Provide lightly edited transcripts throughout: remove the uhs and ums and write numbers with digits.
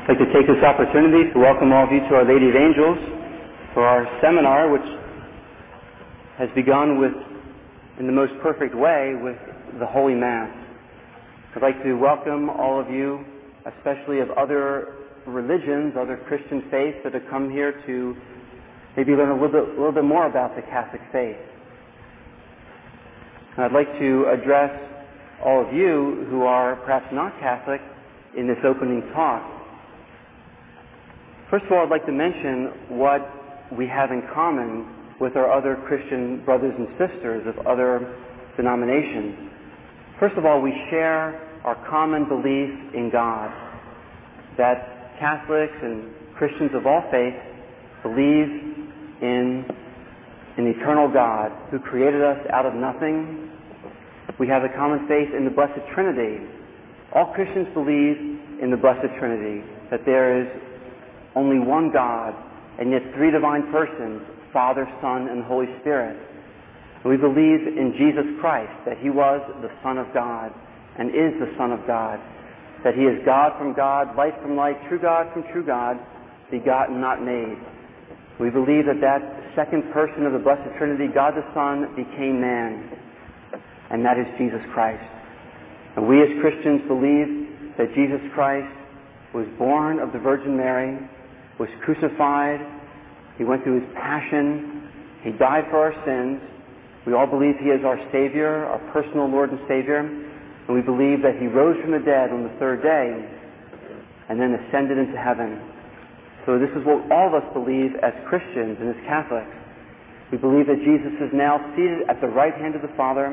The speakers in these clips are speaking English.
I'd like to take this opportunity to welcome all of you to Our Lady of Angels for our seminar, which has begun in the most perfect way with the Holy Mass. I'd like to welcome all of you, especially of other religions, other Christian faiths that have come here to maybe learn a little bit more about the Catholic faith. And I'd like to address all of you who are perhaps not Catholic in this opening talk. First of all, I'd like to mention what we have in common with our other Christian brothers and sisters of other denominations. First of all, we share our common belief in God, that Catholics and Christians of all faiths believe in an eternal God who created us out of nothing. We have a common faith in the Blessed Trinity. All Christians believe in the Blessed Trinity, that there is only one God, and yet three divine persons, Father, Son, and Holy Spirit. And we believe in Jesus Christ, that He was the Son of God, and is the Son of God, that He is God from God, light from light, true God from true God, begotten, not made. We believe that second person of the Blessed Trinity, God the Son, became man, and that is Jesus Christ. And we as Christians believe that Jesus Christ was born of the Virgin Mary, was crucified, He went through His passion, He died for our sins. We all believe He is our Savior, our personal Lord and Savior, and we believe that He rose from the dead on the third day and then ascended into heaven. So this is what all of us believe as Christians and as Catholics. We believe that Jesus is now seated at the right hand of the Father.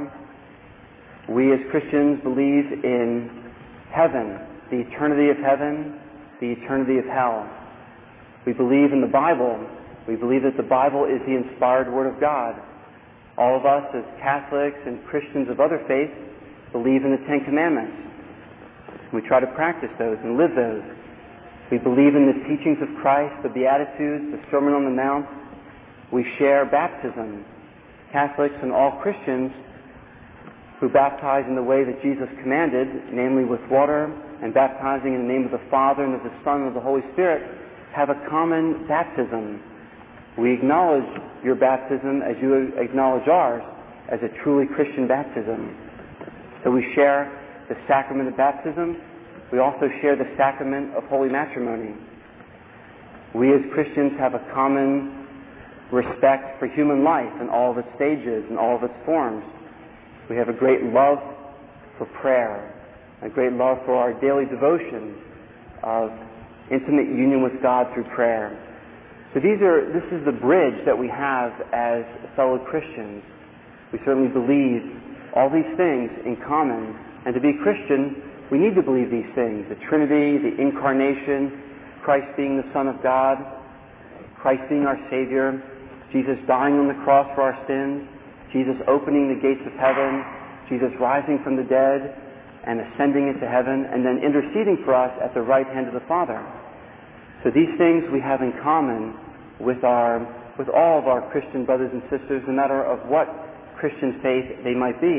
We as Christians believe in heaven, the eternity of heaven, the eternity of hell. We believe in the Bible. We believe that the Bible is the inspired Word of God. All of us as Catholics and Christians of other faiths believe in the Ten Commandments. We try to practice those and live those. We believe in the teachings of Christ, the Beatitudes, the Sermon on the Mount. We share baptism. Catholics and all Christians who baptize in the way that Jesus commanded, namely with water and baptizing in the name of the Father and of the Son and of the Holy Spirit, have a common baptism. We acknowledge your baptism as you acknowledge ours as a truly Christian baptism. So we share the sacrament of baptism. We also share the sacrament of holy matrimony. We as Christians have a common respect for human life in all of its stages and all of its forms. We have a great love for prayer, a great love for our daily devotions of intimate union with God through prayer. So this is the bridge that we have as fellow Christians. We certainly believe all these things in common. And to be Christian, we need to believe these things. The Trinity, the Incarnation, Christ being the Son of God, Christ being our Savior, Jesus dying on the cross for our sins, Jesus opening the gates of heaven, Jesus rising from the dead and ascending into heaven, and then interceding for us at the right hand of the Father. So these things we have in common with all of our Christian brothers and sisters, no matter of what Christian faith they might be.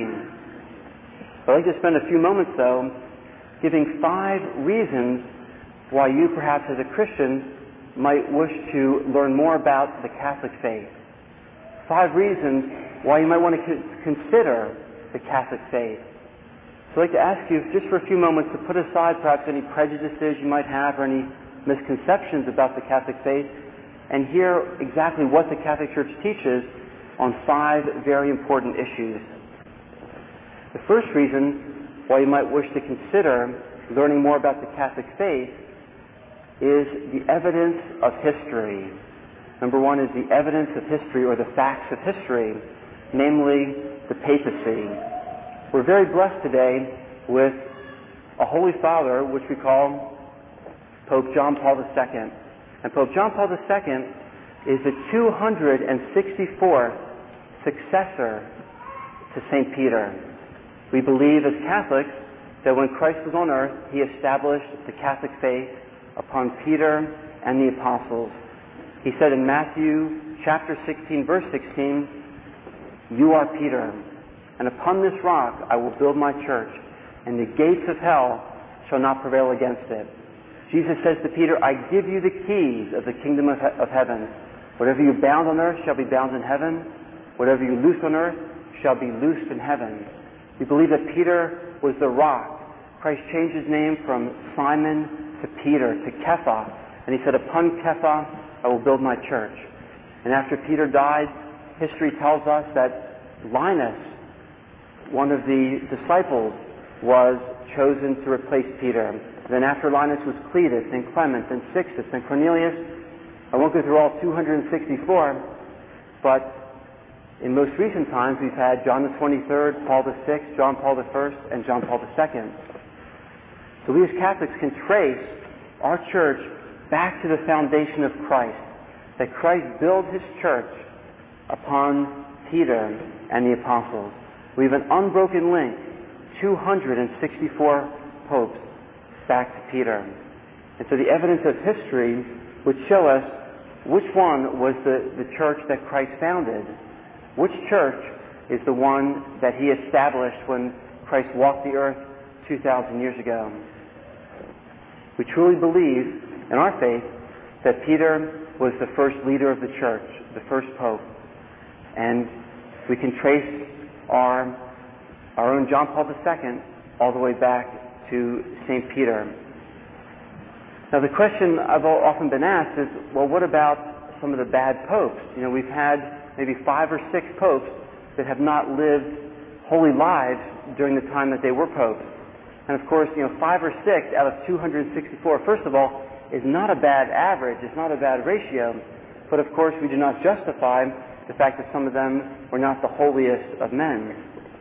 I'd like to spend a few moments, though, giving 5 reasons why you, perhaps as a Christian, might wish to learn more about the Catholic faith. 5 reasons why you might want to consider the Catholic faith. So I'd like to ask you just for a few moments to put aside perhaps any prejudices you might have or any misconceptions about the Catholic faith and hear exactly what the Catholic Church teaches on 5 very important issues. The first reason why you might wish to consider learning more about the Catholic faith is the evidence of history. Number 1 is the evidence of history, or the facts of history, namely the papacy. We're very blessed today with a Holy Father, which we call Pope John Paul II. And Pope John Paul II is the 264th successor to St. Peter. We believe as Catholics that when Christ was on earth, He established the Catholic faith upon Peter and the apostles. He said in Matthew chapter 16, verse 16, "You are Peter, and upon this rock I will build my church, and the gates of hell shall not prevail against it." Jesus says to Peter, I give you the keys of the kingdom of heaven. Whatever you bound on earth shall be bound in heaven. Whatever you loose on earth shall be loosed in heaven. We believe that Peter was the rock. Christ changed his name from Simon to Peter, to Kepha. And he said, upon Kepha I will build my church. And after Peter died, history tells us that Linus, one of the disciples, was chosen to replace Peter. Then after Linus was Cletus and Clement and Sixtus and Cornelius. I won't go through all 264, but in most recent times we've had John the 23rd, Paul the 6th, John Paul the 1st, and John Paul the 2nd. So we as Catholics can trace our church back to the foundation of Christ, that Christ built his church upon Peter and the apostles. We have an unbroken link, 264 popes back to Peter. And so the evidence of history would show us which one was the church that Christ founded. Which church is the one that he established when Christ walked the earth 2,000 years ago. We truly believe in our faith that Peter was the first leader of the church, the first pope. And we can trace our own John Paul II all the way back to St. Peter. Now the question I've often been asked is, well, what about some of the bad popes? We've had maybe 5 or 6 popes that have not lived holy lives during the time that they were popes. And of course, 5 or 6 out of 264, first of all, is not a bad average, it's not a bad ratio. But of course, we do not justify the fact that some of them were not the holiest of men.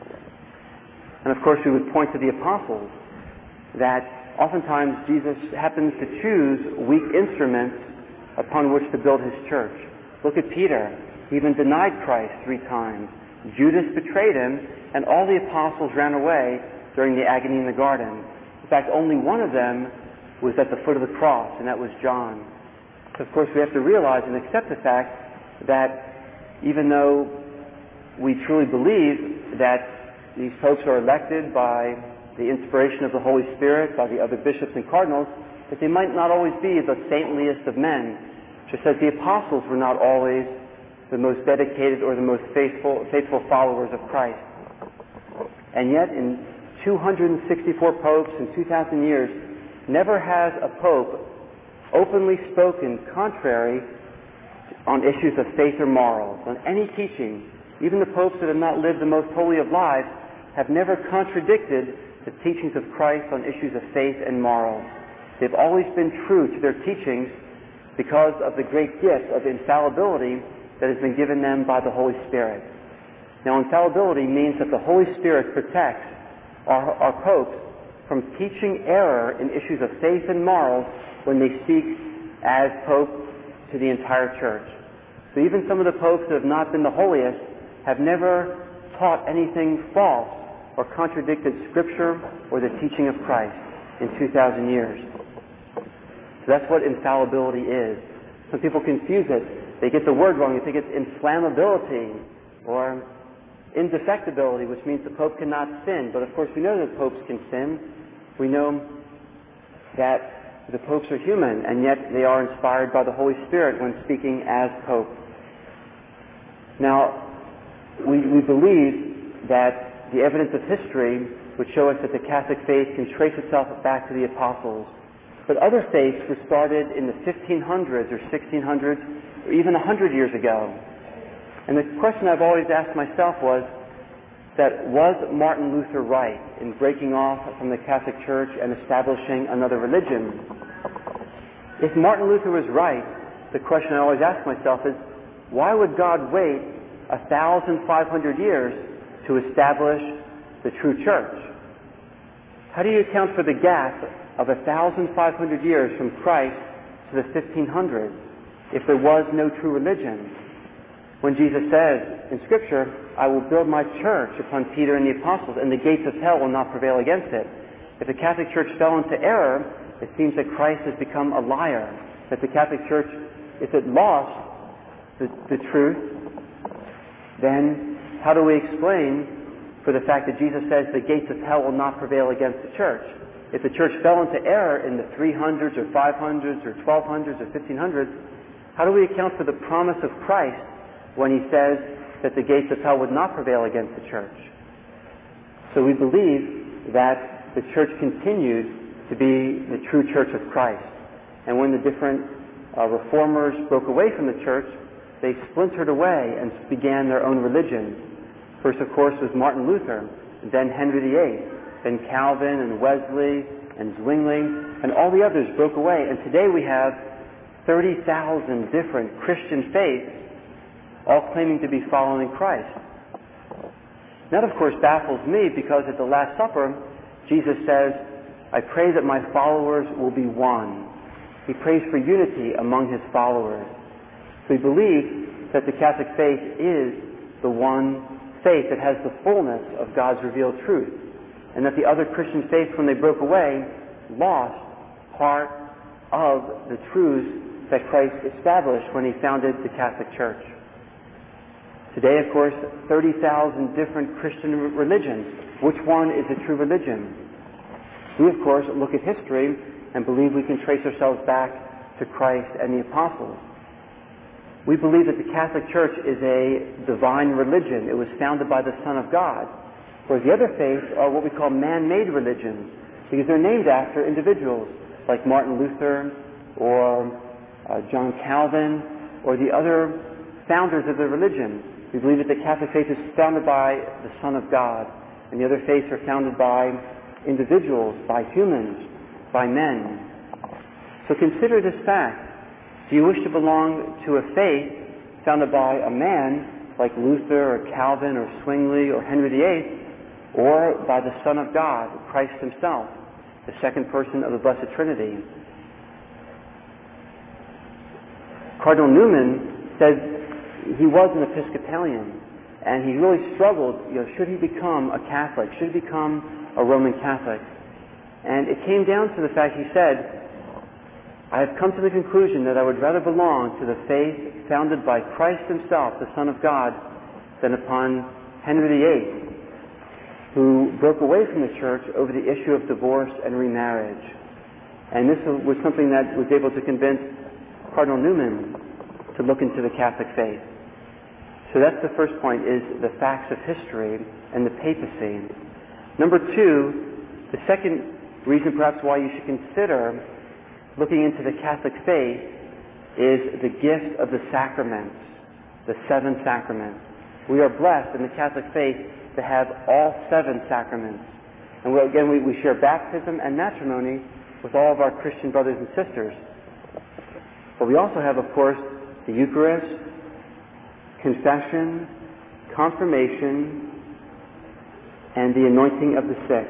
And of course, we would point to the apostles, that oftentimes Jesus happens to choose weak instruments upon which to build his church. Look at Peter. He even denied Christ 3 times. Judas betrayed him, and all the apostles ran away during the agony in the garden. In fact, only one of them was at the foot of the cross, and that was John. So of course we have to realize and accept the fact that even though we truly believe that these popes are elected by the inspiration of the Holy Spirit, by the other bishops and cardinals, that they might not always be the saintliest of men. Just as the apostles were not always the most dedicated or the most faithful followers of Christ. And yet in 264 popes in 2,000 years, never has a pope openly spoken contrary on issues of faith or morals, on any teaching. Even the popes that have not lived the most holy of lives have never contradicted the teachings of Christ on issues of faith and morals. They've always been true to their teachings because of the great gift of infallibility that has been given them by the Holy Spirit. Now, infallibility means that the Holy Spirit protects our popes from teaching error in issues of faith and morals when they speak as pope to the entire church. So even some of the popes that have not been the holiest have never taught anything false or contradicted Scripture or the teaching of Christ in 2,000 years. So that's what infallibility is. Some people confuse it. They get the word wrong. They think it's inflammability or indefectibility, which means the Pope cannot sin. But of course we know that popes can sin. We know that the popes are human, and yet they are inspired by the Holy Spirit when speaking as Pope. Now, we believe that the evidence of history would show us that the Catholic faith can trace itself back to the apostles. But other faiths were started in the 1500s or 1600s or even 100 years ago. And the question I've always asked myself was Martin Luther right in breaking off from the Catholic Church and establishing another religion? If Martin Luther was right, the question I always ask myself is, why would God wait 1,500 years to establish the true church? How do you account for the gap of 1,500 years from Christ to the 1500s if there was no true religion? When Jesus says in Scripture, I will build my church upon Peter and the apostles, and the gates of hell will not prevail against it. If the Catholic Church fell into error, it seems that Christ has become a liar. That the Catholic Church, if it lost the truth, then how do we explain for the fact that Jesus says the gates of hell will not prevail against the church? if the church fell into error in the 300s or 500s or 1200s or 1500s, how do we account for the promise of Christ when he says that the gates of hell would not prevail against the church? So we believe that the church continued to be the true church of Christ. And when the different reformers broke away from the church, they splintered away and began their own religions. First, of course, was Martin Luther, then Henry VIII, then Calvin and Wesley and Zwingli, and all the others broke away. And today we have 30,000 different Christian faiths, all claiming to be following Christ. That, of course, baffles me, because at the Last Supper, Jesus says, "I pray that my followers will be one." He prays for unity among his followers. We believe that the Catholic faith is the one faith that has the fullness of God's revealed truth, and that the other Christian faiths, when they broke away, lost part of the truths that Christ established when he founded the Catholic Church. Today, of course, 30,000 different Christian religions. Which one is a true religion? We, of course, look at history and believe we can trace ourselves back to Christ and the apostles. We believe that the Catholic Church is a divine religion. It was founded by the Son of God. Whereas the other faiths are what we call man-made religions, because they're named after individuals like Martin Luther or John Calvin or the other founders of the religion. We believe that the Catholic faith is founded by the Son of God, and the other faiths are founded by individuals, by humans, by men. So consider this fact. Do you wish to belong to a faith founded by a man like Luther or Calvin or Zwingli or Henry VIII, or by the Son of God, Christ himself, the second person of the Blessed Trinity? Cardinal Newman said he was an Episcopalian, and he really struggled, should he become a Catholic? Should he become a Roman Catholic? And it came down to the fact, he said, "I have come to the conclusion that I would rather belong to the faith founded by Christ himself, the Son of God, than upon Henry VIII, who broke away from the church over the issue of divorce and remarriage." And this was something that was able to convince Cardinal Newman to look into the Catholic faith. So that's the first point, is the facts of history and the papacy. Number two, the second reason perhaps why you should consider looking into the Catholic faith is the gift of the sacraments, the 7 sacraments. We are blessed in the Catholic faith to have all 7 sacraments. And we share baptism and matrimony with all of our Christian brothers and sisters. But we also have, of course, the Eucharist, confession, confirmation, and the anointing of the sick,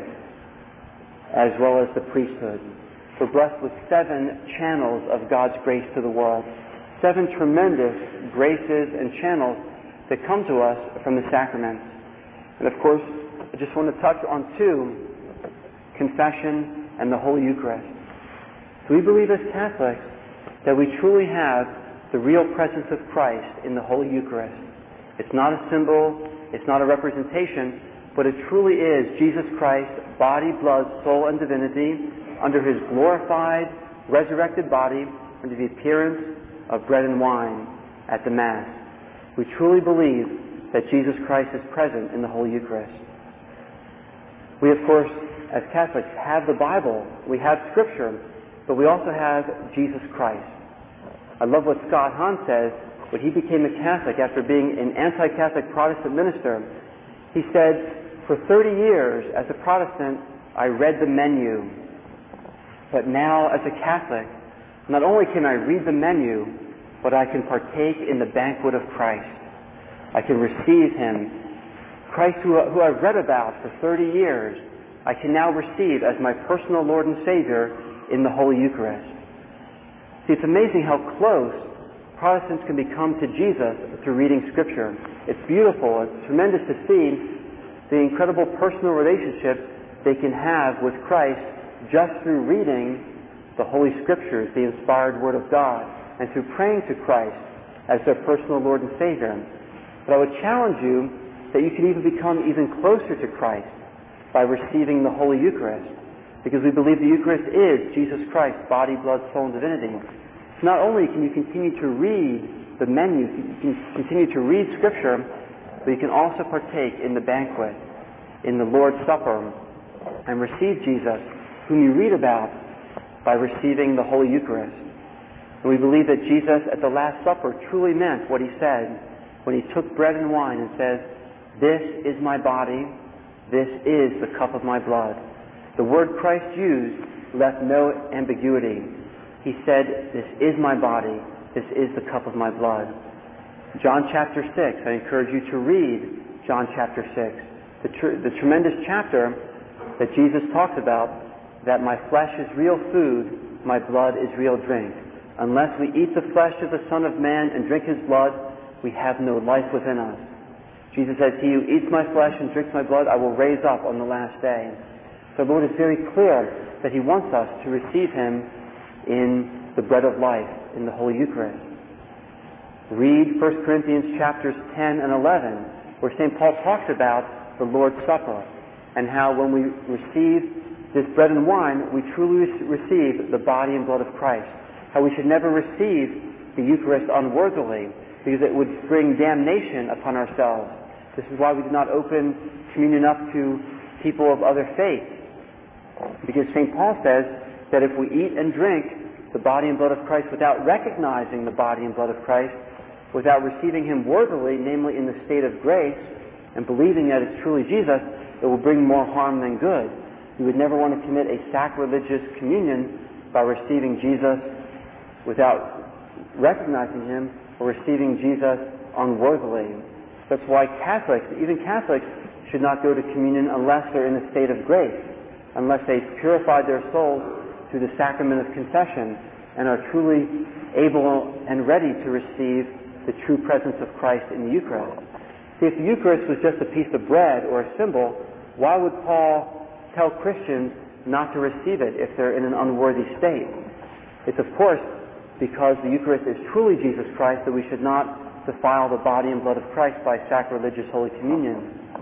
as well as the priesthood. We're blessed with 7 channels of God's grace to the world. 7 tremendous graces and channels that come to us from the sacraments. And of course, I just want to touch on 2, confession and the Holy Eucharist. So we believe as Catholics that we truly have the real presence of Christ in the Holy Eucharist. It's not a symbol, it's not a representation, but it truly is Jesus Christ, body, blood, soul, and divinity, under his glorified, resurrected body, under the appearance of bread and wine at the Mass. We truly believe that Jesus Christ is present in the Holy Eucharist. We, of course, as Catholics, have the Bible, we have Scripture, but we also have Jesus Christ. I love what Scott Hahn says when he became a Catholic after being an anti-Catholic Protestant minister. He said, "For 30 years as a Protestant, I read the menu. But now as a Catholic, not only can I read the menu, but I can partake in the banquet of Christ. I can receive him. Christ who I've read about for 30 years, I can now receive as my personal Lord and Savior in the Holy Eucharist." See, it's amazing how close Protestants can become to Jesus through reading Scripture. It's beautiful. It's tremendous to see the incredible personal relationship they can have with Christ just through reading the Holy Scriptures, the inspired Word of God, and through praying to Christ as their personal Lord and Savior. But I would challenge you that you can even become even closer to Christ by receiving the Holy Eucharist. because we believe the Eucharist is Jesus Christ, body, blood, soul, and divinity. So not only can you continue to read the menu, you can continue to read Scripture, but you can also partake in the banquet, in the Lord's Supper, and receive Jesus, whom you read about, by receiving the Holy Eucharist. And we believe that Jesus at the Last Supper truly meant what he said when he took bread and wine and says, "This is my body, this is the cup of my blood." The word Christ used left no ambiguity. He said, "This is my body, this is the cup of my blood." John chapter 6, I encourage you to read John chapter 6, the tremendous chapter that Jesus talks about, that my flesh is real food, my blood is real drink. Unless we eat the flesh of the Son of Man and drink his blood, we have no life within us. Jesus says, "He who eats my flesh and drinks my blood, I will raise up on the last day." So the Lord is very clear that he wants us to receive him in the bread of life, in the Holy Eucharist. Read 1 Corinthians chapters 10 and 11, where St. Paul talks about the Lord's Supper, and how when we receive this bread and wine, we truly receive the body and blood of Christ. How we should never receive the Eucharist unworthily, because it would bring damnation upon ourselves. This is why we do not open communion up to people of other faiths, because St. Paul says that if we eat and drink the body and blood of Christ without recognizing the body and blood of Christ, without receiving him worthily, namely in the state of grace, and believing that it's truly Jesus, it will bring more harm than good. You would never want to commit a sacrilegious communion by receiving Jesus without recognizing him, or receiving Jesus unworthily. That's why Catholics, even Catholics, should not go to communion unless they're in a state of grace, unless they've purified their souls through the sacrament of confession and are truly able and ready to receive the true presence of Christ in the Eucharist. See, if the Eucharist was just a piece of bread or a symbol, why would Paul tell Christians not to receive it if they're in an unworthy state? It's of course because the Eucharist is truly Jesus Christ that we should not defile the body and blood of Christ by sacrilegious Holy Communion.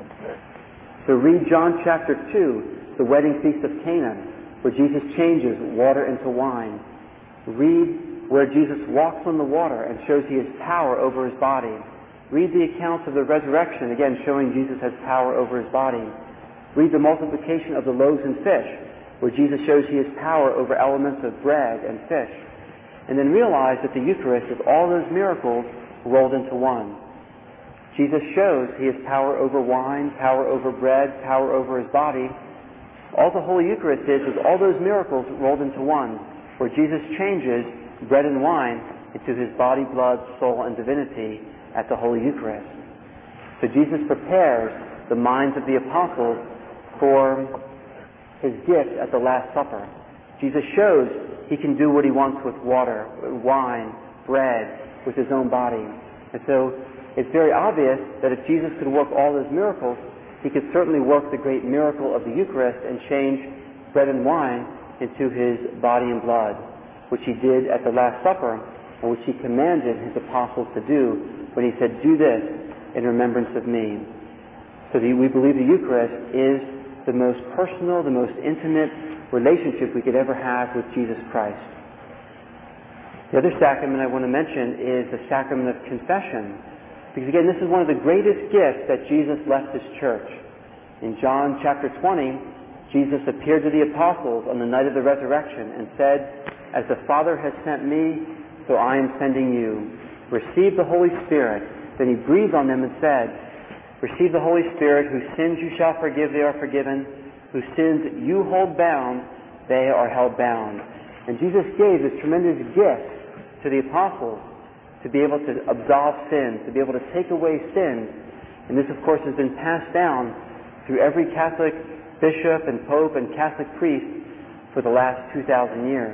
So read John chapter 2, the wedding feast of Cana, where Jesus changes water into wine. Read where Jesus walks on the water and shows he has power over his body. Read the accounts of the resurrection, again showing Jesus has power over his body. Read the multiplication of the loaves and fish, where Jesus shows he has power over elements of bread and fish. And then realize that the Eucharist is all those miracles rolled into one. Jesus shows he has power over wine, power over bread, power over his body. All the Holy Eucharist is all those miracles rolled into one, where Jesus changes bread and wine into his body, blood, soul, and divinity at the Holy Eucharist. So Jesus prepares the minds of the apostles for his gift at the Last Supper. Jesus shows he can do what he wants with water, wine, bread, with his own body. And so it's very obvious that if Jesus could work all those miracles, he could certainly work the great miracle of the Eucharist and change bread and wine into his body and blood, which he did at the Last Supper, and which he commanded his apostles to do when he said, "Do this in remembrance of me." So we believe the Eucharist is the most personal, the most intimate relationship we could ever have with Jesus Christ. The other sacrament I want to mention is the sacrament of confession. Because again, this is one of the greatest gifts that Jesus left his church. In John chapter 20, Jesus appeared to the apostles on the night of the resurrection and said, "As the Father has sent me, so I am sending you. Receive the Holy Spirit." Then he breathed on them and said, "Receive the Holy Spirit, whose sins you shall forgive, they are forgiven. Whose sins you hold bound, they are held bound." And Jesus gave this tremendous gift to the apostles to be able to absolve sins, to be able to take away sins. And this, of course, has been passed down through every Catholic bishop and pope and Catholic priest for the last 2,000 years.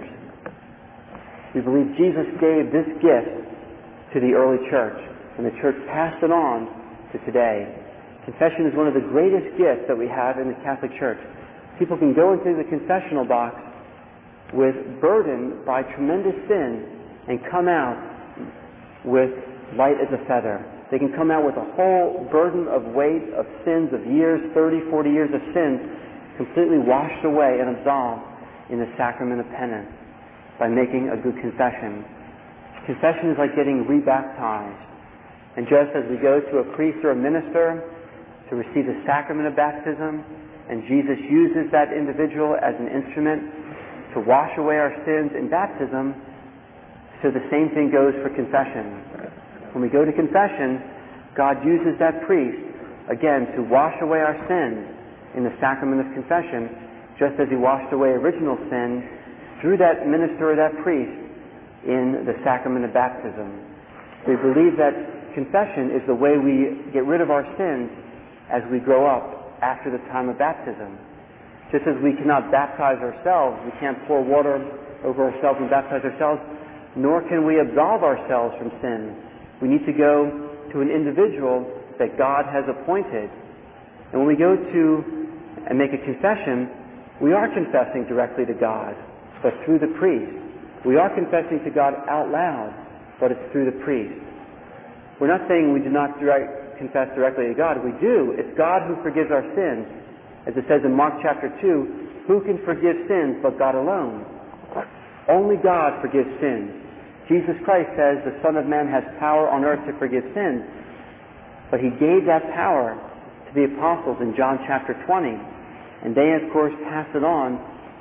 We believe Jesus gave this gift to the early church, and the church passed it on to today. Confession is one of the greatest gifts that we have in the Catholic Church. People can go into the confessional box with burdened by tremendous sin and come out with light as a feather. They can come out with a whole burden of weight of sins of years, 30, 40 years of sins, completely washed away and absolved in the sacrament of penance by making a good confession. Confession is like getting rebaptized. And just as we go to a priest or a minister to receive the sacrament of baptism, and Jesus uses that individual as an instrument to wash away our sins in baptism, so the same thing goes for confession. When we go to confession, God uses that priest, again, to wash away our sins in the sacrament of confession, just as he washed away original sin through that minister or that priest in the sacrament of baptism. We believe that confession is the way we get rid of our sins as we grow up after the time of baptism. Just as we cannot baptize ourselves, we can't pour water over ourselves and baptize ourselves, nor can we absolve ourselves from sin. We need to go to an individual that God has appointed. And when we go to and make a confession, we are confessing directly to God, but through the priest. We are confessing to God out loud, but it's through the priest. We're not saying we do not confess directly to God. We do. It's God who forgives our sins. As it says in Mark chapter 2, who can forgive sins but God alone? Only God forgives sins. Jesus Christ says the Son of Man has power on earth to forgive sins. But he gave that power to the apostles in John chapter 20. And they, of course, passed it on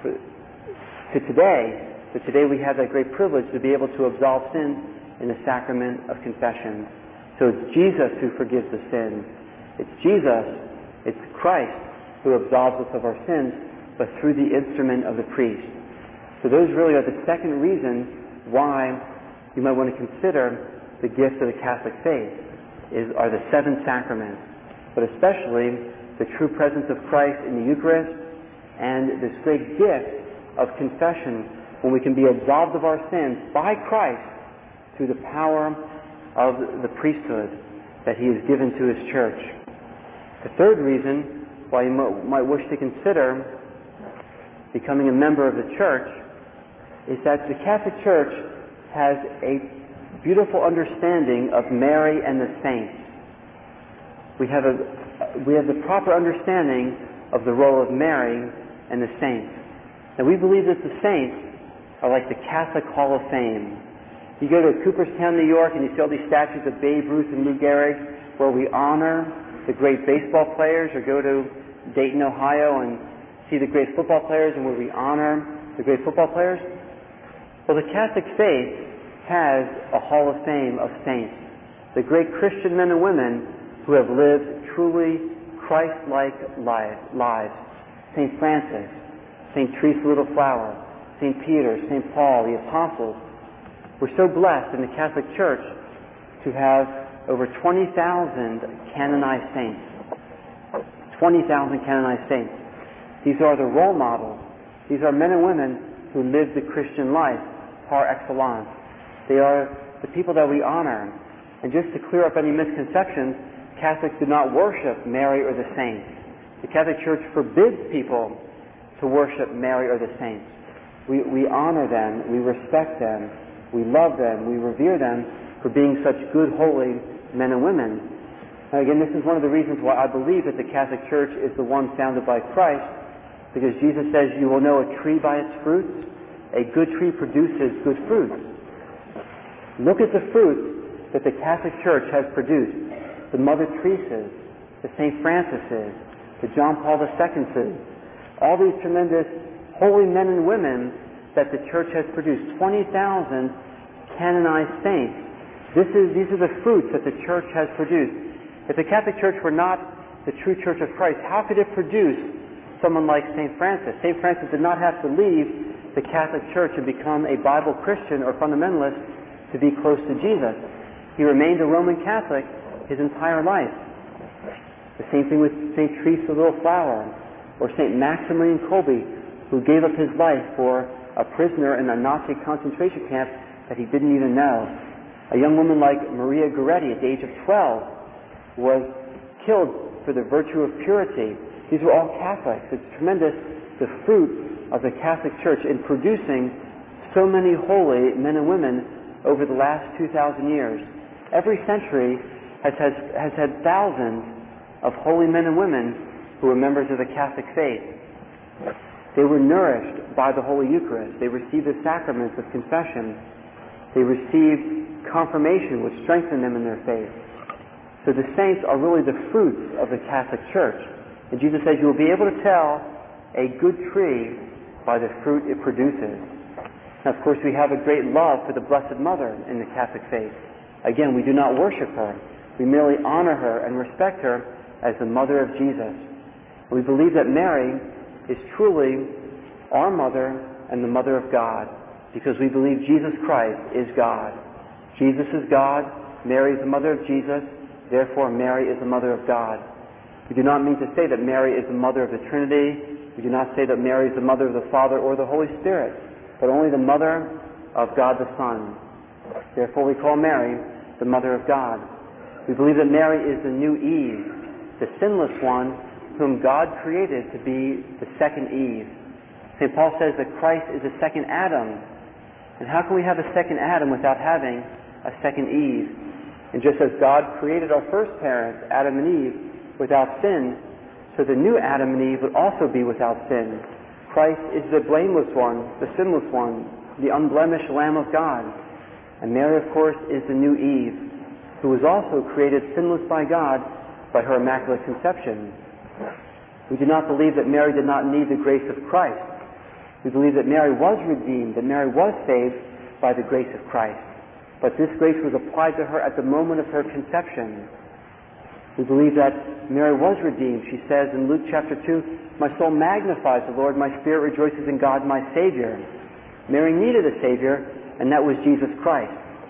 to today. So today we have that great privilege to be able to absolve sins in the sacrament of confession. So it's Jesus who forgives the sins. It's Jesus, it's Christ who absolves us of our sins, but through the instrument of the priest. So those really are the second reasons why you might want to consider the gift of the Catholic faith, are the seven sacraments, but especially the true presence of Christ in the Eucharist and this great gift of confession when we can be absolved of our sins by Christ through the power of the priesthood that he has given to his church. The third reason why you might wish to consider becoming a member of the church is that the Catholic Church has a beautiful understanding of Mary and the saints. We have the proper understanding of the role of Mary and the saints. And we believe that the saints are like the Catholic Hall of Fame. You go to Cooperstown, New York, and you see all these statues of Babe Ruth and Lou Gehrig, where we honor the great baseball players, or go to Dayton, Ohio, and see the great football players, and where we honor the great football players. Well, the Catholic faith has a Hall of Fame of saints, the great Christian men and women who have lived truly Christ-like lives. St. Francis, St. Teresa Little Flower, St. Peter, St. Paul, the Apostles. We're so blessed in the Catholic Church to have over 20,000 canonized saints. 20,000 canonized saints. These are the role models. These are men and women who live the Christian life par excellence. They are the people that we honor. And just to clear up any misconceptions, Catholics do not worship Mary or the saints. The Catholic Church forbids people to worship Mary or the saints. We honor them, we respect them, we love them, we revere them for being such good, holy men and women. Now again, this is one of the reasons why I believe that the Catholic Church is the one founded by Christ, because Jesus says, you will know a tree by its fruits. A good tree produces good fruits. Look at the fruits that the Catholic Church has produced. The Mother Teresa's, the St. Francis's, the John Paul II's, all these tremendous holy men and women that the Church has produced. 20,000 canonized saints. These are the fruits that the Church has produced. If the Catholic Church were not the true Church of Christ, how could it produce someone like St. Francis? St. Francis did not have to leave the Catholic Church and become a Bible Christian or fundamentalist to be close to Jesus. He remained a Roman Catholic his entire life. The same thing with St. Teresa Little Flower or St. Maximilian Kolbe, who gave up his life for a prisoner in a Nazi concentration camp that he didn't even know. A young woman like Maria Goretti at the age of 12 was killed for the virtue of purity. These were all Catholics. It's tremendous, the fruit of the Catholic Church in producing so many holy men and women over the last 2,000 years. Every century has had thousands of holy men and women who were members of the Catholic faith. They were nourished by the Holy Eucharist. They received the sacraments of confession. They received confirmation, which strengthened them in their faith. So the saints are really the fruits of the Catholic Church. And Jesus says you will be able to tell a good tree by the fruit it produces. Now, of course, we have a great love for the Blessed Mother in the Catholic faith. Again, we do not worship her. We merely honor her and respect her as the Mother of Jesus. We believe that Mary is truly our Mother and the Mother of God, because we believe Jesus Christ is God. Jesus is God, Mary is the Mother of Jesus, therefore Mary is the Mother of God. We do not mean to say that Mary is the Mother of the Trinity. We do not say that Mary is the Mother of the Father or the Holy Spirit, but only the Mother of God the Son. Therefore we call Mary the Mother of God. We believe that Mary is the new Eve, the sinless one whom God created to be the second Eve. St. Paul says that Christ is the second Adam. And how can we have a second Adam without having a second Eve? And just as God created our first parents, Adam and Eve, without sin, so the new Adam and Eve would also be without sin. Christ is the blameless one, the sinless one, the unblemished Lamb of God. And Mary, of course, is the new Eve, who was also created sinless by God by her Immaculate Conception. We do not believe that Mary did not need the grace of Christ. We believe that Mary was redeemed, that Mary was saved by the grace of Christ. But this grace was applied to her at the moment of her conception. We believe that Mary was redeemed. She says in Luke chapter 2, "My soul magnifies the Lord, my spirit rejoices in God my Savior." Mary needed a Savior, and that was Jesus Christ.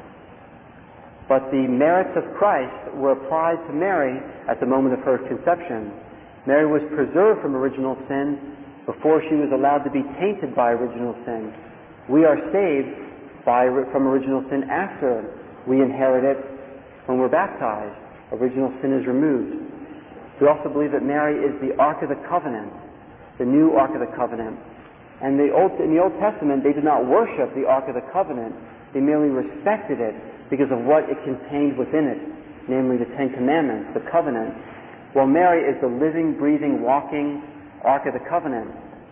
But the merits of Christ were applied to Mary at the moment of her conception. Mary was preserved from original sin before she was allowed to be tainted by original sin. We are saved from original sin after we inherit it when we're baptized. Original sin is removed. We also believe that Mary is the Ark of the Covenant, the new Ark of the Covenant. And in the Old Testament, they did not worship the Ark of the Covenant. They merely respected it because of what it contained within it, namely the Ten Commandments, the covenant. While Mary is the living, breathing, walking Ark of the Covenant.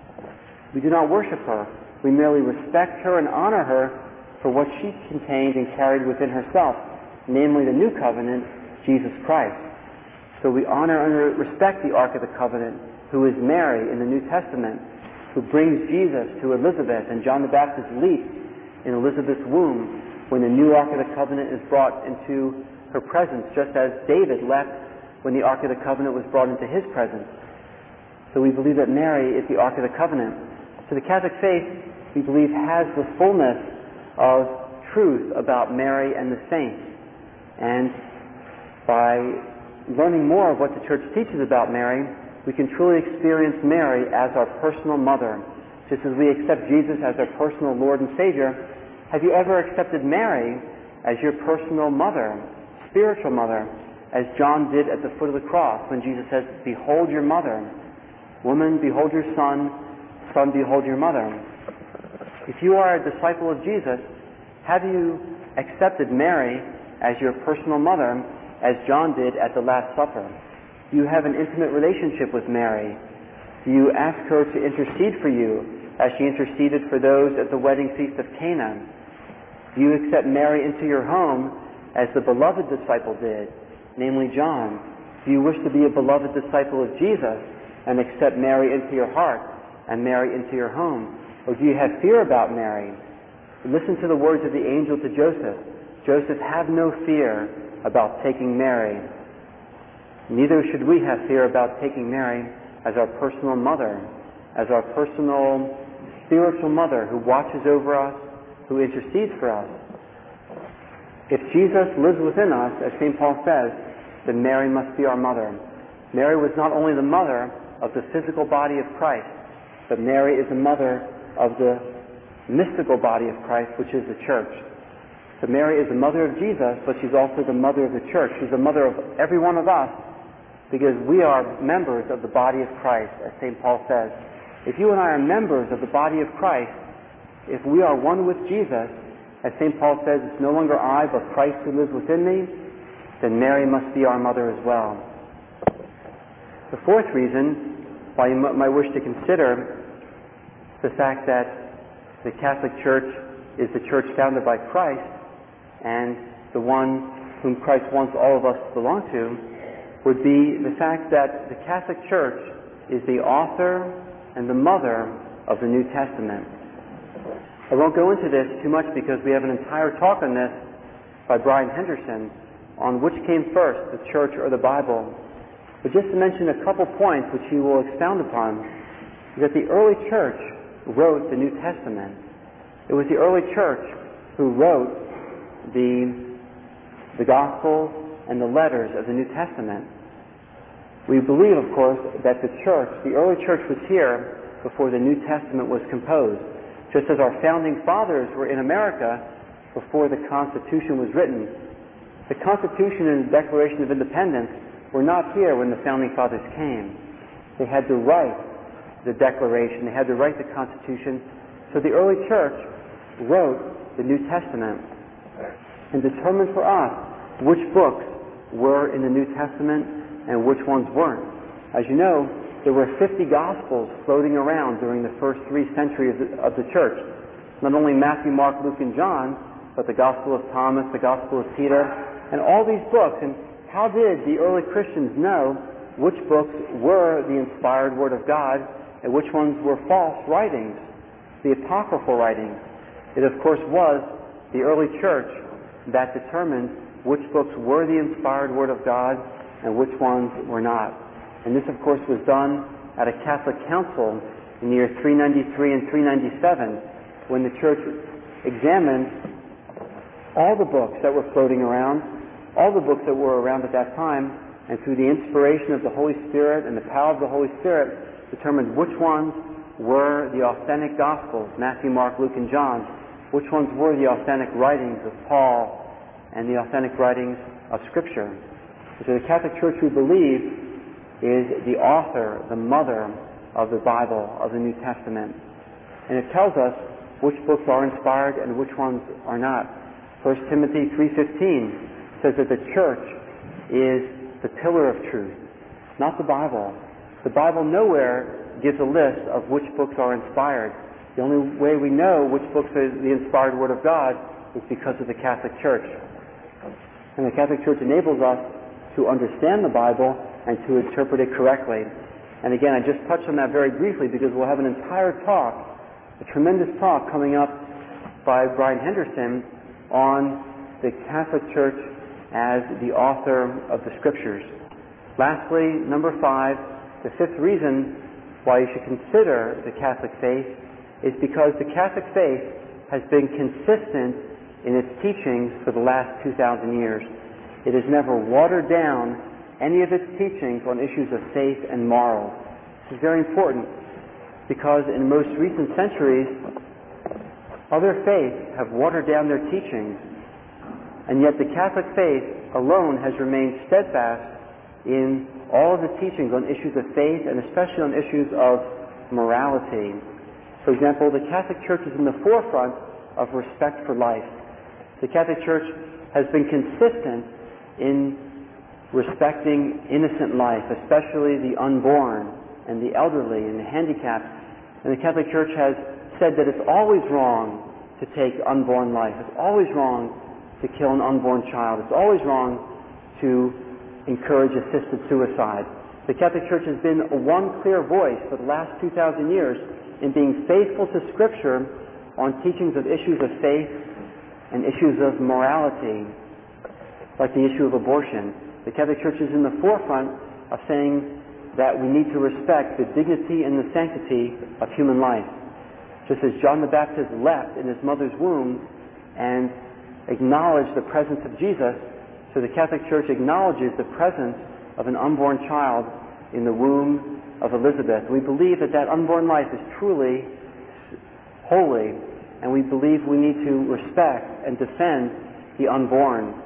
We do not worship her. We merely respect her and honor her for what she contained and carried within herself, namely the new covenant, Jesus Christ. So we honor and respect the Ark of the Covenant, who is Mary in the New Testament, who brings Jesus to Elizabeth, and John the Baptist leaps in Elizabeth's womb when the new Ark of the Covenant is brought into her presence, just as David leapt when the Ark of the Covenant was brought into his presence. So we believe that Mary is the Ark of the Covenant. So the Catholic faith, we believe, has the fullness of truth about Mary and the saints. And by learning more of what the Church teaches about Mary, we can truly experience Mary as our personal mother. Just as we accept Jesus as our personal Lord and Savior, have you ever accepted Mary as your personal mother, spiritual mother, as John did at the foot of the cross when Jesus says, "Behold your mother. Woman, behold your son. Son, behold your mother." If you are a disciple of Jesus, have you accepted Mary as your personal mother, as John did at the Last Supper? Do you have an intimate relationship with Mary? Do you ask her to intercede for you as she interceded for those at the wedding feast of Cana? Do you accept Mary into your home as the beloved disciple did, namely John? Do you wish to be a beloved disciple of Jesus and accept Mary into your heart and Mary into your home? Or do you have fear about Mary? Listen to the words of the angel to Joseph. Joseph, have no fear about taking Mary. Neither should we have fear about taking Mary as our personal mother, as our personal spiritual mother who watches over us, who intercedes for us. If Jesus lives within us, as St. Paul says, then Mary must be our mother. Mary was not only the mother of the physical body of Christ, but Mary is the mother of the mystical body of Christ, which is the Church. So Mary is the mother of Jesus, but she's also the mother of the Church. She's the mother of every one of us, because we are members of the body of Christ, as St. Paul says. If you and I are members of the body of Christ, if we are one with Jesus, as St. Paul says, it's no longer I, but Christ who lives within me, then Mary must be our mother as well. The fourth reason why you might wish to consider the fact that the Catholic Church is the church founded by Christ, and the one whom Christ wants all of us to belong to, would be the fact that the Catholic Church is the author and the mother of the New Testament. I won't go into this too much because we have an entire talk on this by Brian Henderson on which came first, the church or the Bible. But just to mention a couple points which he will expound upon, is that the early church wrote the New Testament. It was the early church who wrote the Gospels and the letters of the New Testament. We believe, of course, that the early church was here before the New Testament was composed, just as our founding fathers were in America before the Constitution was written. The Constitution and the Declaration of Independence were not here when the founding fathers came. They had to write the Declaration, they had to write the Constitution, so the early church wrote the New Testament and determined for us which books were in the New Testament and which ones weren't. As you know, there were 50 Gospels floating around during the first 3 centuries of the church. Not only Matthew, Mark, Luke, and John, but the Gospel of Thomas, the Gospel of Peter, and all these books. And how did the early Christians know which books were the inspired Word of God and which ones were false writings, the apocryphal writings? It, of course, was the early church that determined which books were the inspired Word of God and which ones were not. And this, of course, was done at a Catholic council in the year 393 and 397, when the church examined all the books that were floating around, all the books that were around at that time, and through the inspiration of the Holy Spirit and the power of the Holy Spirit, determined which ones were the authentic Gospels, Matthew, Mark, Luke, and John, which ones were the authentic writings of Paul and the authentic writings of Scripture. So the Catholic Church, we believe, is the author, the mother of the Bible, of the New Testament. And it tells us which books are inspired and which ones are not. 1 Timothy 3:15 says that the church is the pillar of truth, not the Bible. The Bible nowhere gives a list of which books are inspired. The only way we know which books are the inspired Word of God is because of the Catholic Church. And the Catholic Church enables us to understand the Bible and to interpret it correctly. And again, I just touched on that very briefly because we'll have an entire talk, a tremendous talk coming up by Brian Henderson on the Catholic Church as the author of the Scriptures. Lastly, number 5, the 5th reason why you should consider the Catholic faith is because the Catholic faith has been consistent in its teachings for the last 2,000 years. It has never watered down any of its teachings on issues of faith and morals. This is very important because in most recent centuries, other faiths have watered down their teachings, and yet the Catholic faith alone has remained steadfast in all of the teachings on issues of faith and especially on issues of morality. For example, the Catholic Church is in the forefront of respect for life. The Catholic Church has been consistent in respecting innocent life, especially the unborn and the elderly and the handicapped. And the Catholic Church has said that it's always wrong to take unborn life. It's always wrong to kill an unborn child. It's always wrong to encourage assisted suicide. The Catholic Church has been one clear voice for the last 2,000 years in being faithful to Scripture on teachings of issues of faith and issues of morality, like the issue of abortion. The Catholic Church is in the forefront of saying that we need to respect the dignity and the sanctity of human life. Just as John the Baptist leapt in his mother's womb and acknowledged the presence of Jesus, so the Catholic Church acknowledges the presence of an unborn child in the womb of Elizabeth. We believe that that unborn life is truly holy, and we believe we need to respect and defend the unborn.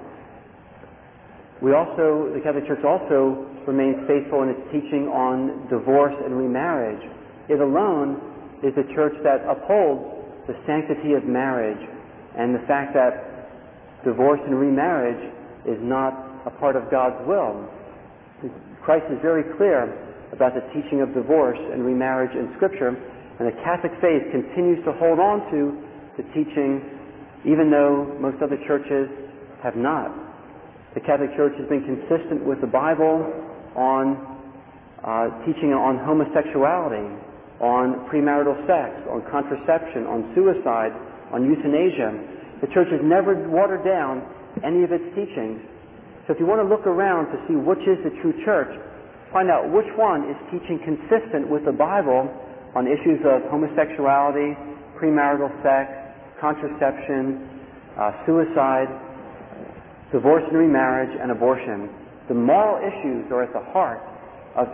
The Catholic Church also remains faithful in its teaching on divorce and remarriage. It alone is a church that upholds the sanctity of marriage and the fact that divorce and remarriage is not a part of God's will. Christ is very clear about the teaching of divorce and remarriage in Scripture, And the Catholic faith continues to hold on to the teaching, even though most other churches have not. The Catholic Church has been consistent with the Bible on teaching on homosexuality, on premarital sex, on contraception, on suicide, on euthanasia. The Church has never watered down any of its teachings. So if you want to look around to see which is the true church, find out which one is teaching consistent with the Bible on issues of homosexuality, premarital sex, contraception, suicide, divorce and remarriage, and abortion. The moral issues are at the heart of,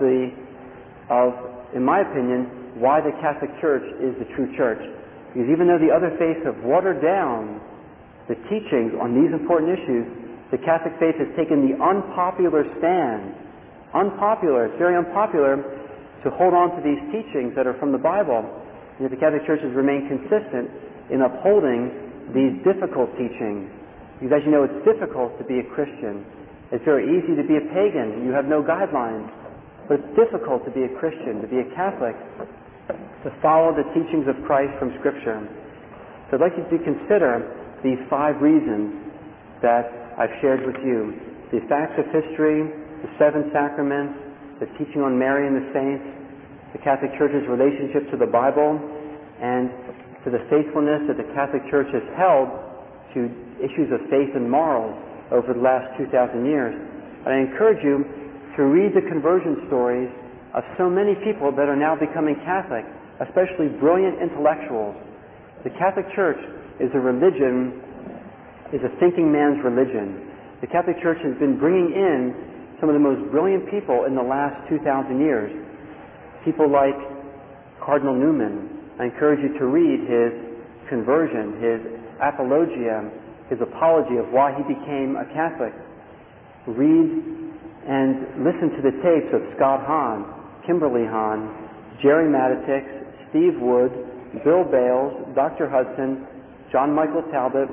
in my opinion, why the Catholic Church is the true church. Because even though the other faiths have watered down the teachings on these important issues, the Catholic faith has taken the unpopular stand. Unpopular, it's very unpopular to hold on to these teachings that are from the Bible. And yet the Catholic Church has remained consistent in upholding these difficult teachings. Because as you know, it's difficult to be a Christian. It's very easy to be a pagan. You have no guidelines. But it's difficult to be a Christian, to be a Catholic, to follow the teachings of Christ from Scripture. So I'd like you to consider these 5 reasons that I've shared with you. The facts of history, the 7 sacraments, the teaching on Mary and the saints, the Catholic Church's relationship to the Bible, and to the faithfulness that the Catholic Church has held to issues of faith and morals over the last 2,000 years. And I encourage you to read the conversion stories of so many people that are now becoming Catholic, especially brilliant intellectuals. The Catholic Church is a religion, is a thinking man's religion. The Catholic Church has been bringing in some of the most brilliant people in the last 2,000 years. People like Cardinal Newman. I encourage you to read his conversion, his apologia, his apology of why he became a Catholic. Read and listen to the tapes of Scott Hahn, Kimberly Hahn, Jerry Matitix, Steve Wood, Bill Bales, Dr. Hudson, John Michael Talbot,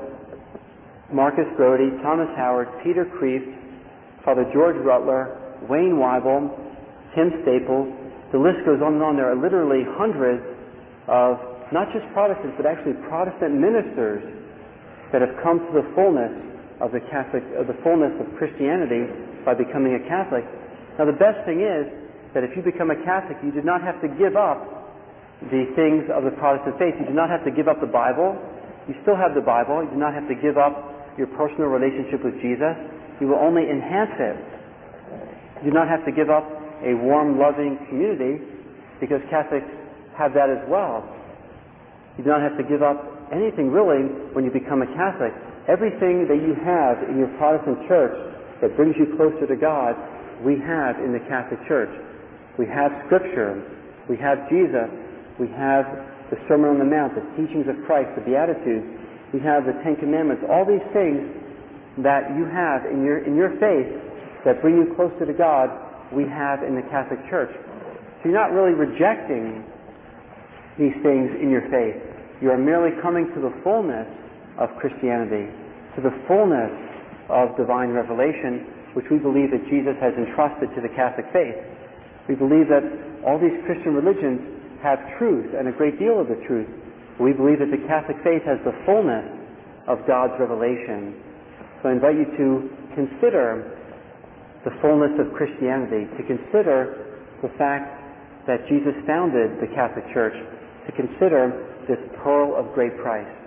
Marcus Brody, Thomas Howard, Peter Kreeft, Father George Rutler, Wayne Weibel, Tim Staples. The list goes on and on. There are literally hundreds of not just Protestants, but actually Protestant ministers that have come to the fullness of the fullness of Christianity by becoming a Catholic. Now the best thing is that if you become a Catholic, you do not have to give up the things of the Protestant faith. You do not have to give up the Bible. You still have the Bible. You do not have to give up your personal relationship with Jesus. You will only enhance it. You do not have to give up a warm, loving community, because Catholics have that as well. You do not have to give up anything really when you become a Catholic. Everything that you have in your Protestant church that brings you closer to God, we have in the Catholic Church. We have Scripture. We have Jesus. We have the Sermon on the Mount, the teachings of Christ, the Beatitudes. We have the 10 Commandments. All these things that you have in your faith that bring you closer to God, we have in the Catholic Church. So you're not really rejecting these things in your faith. You are merely coming to the fullness of Christianity, to the fullness of divine revelation, which we believe that Jesus has entrusted to the Catholic faith. We believe that all these Christian religions have truth, and a great deal of the truth. We believe that the Catholic faith has the fullness of God's revelation. So I invite you to consider the fullness of Christianity, to consider the fact that Jesus founded the Catholic Church, to consider this pearl of great price.